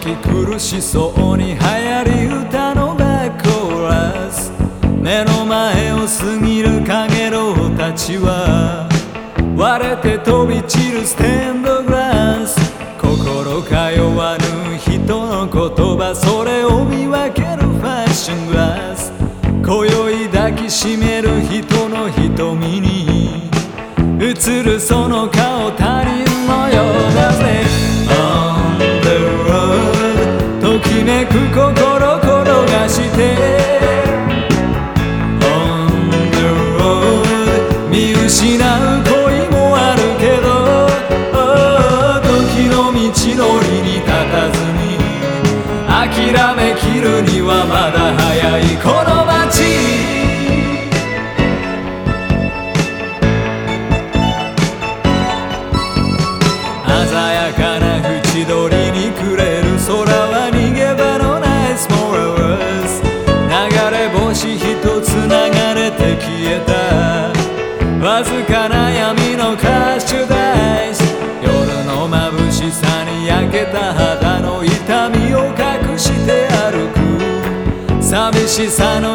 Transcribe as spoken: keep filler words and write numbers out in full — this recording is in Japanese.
き苦しそうに流行り歌のバックコーラス。目の前を過ぎる影のたちは割れて飛び散るステンドグラス。心通わぬ人の言葉、それを見分けるファッショングラス。今宵抱きしめる人の瞳に映るその顔、他人のようだぜ。 On the road ときめく心転がして、 On the road 見失う恋もあるけど、 oh 時の道のりに立たずに諦めきるにはまだ早いこの街。鮮やかな縁取りに暮れる空は逃げ場のないスモールワーズ。流れ星一つ流れて消えたわずかな闇のクラッシュダイス。夜の眩しさに焼けた肌の痛みを隠して歩く寂しさの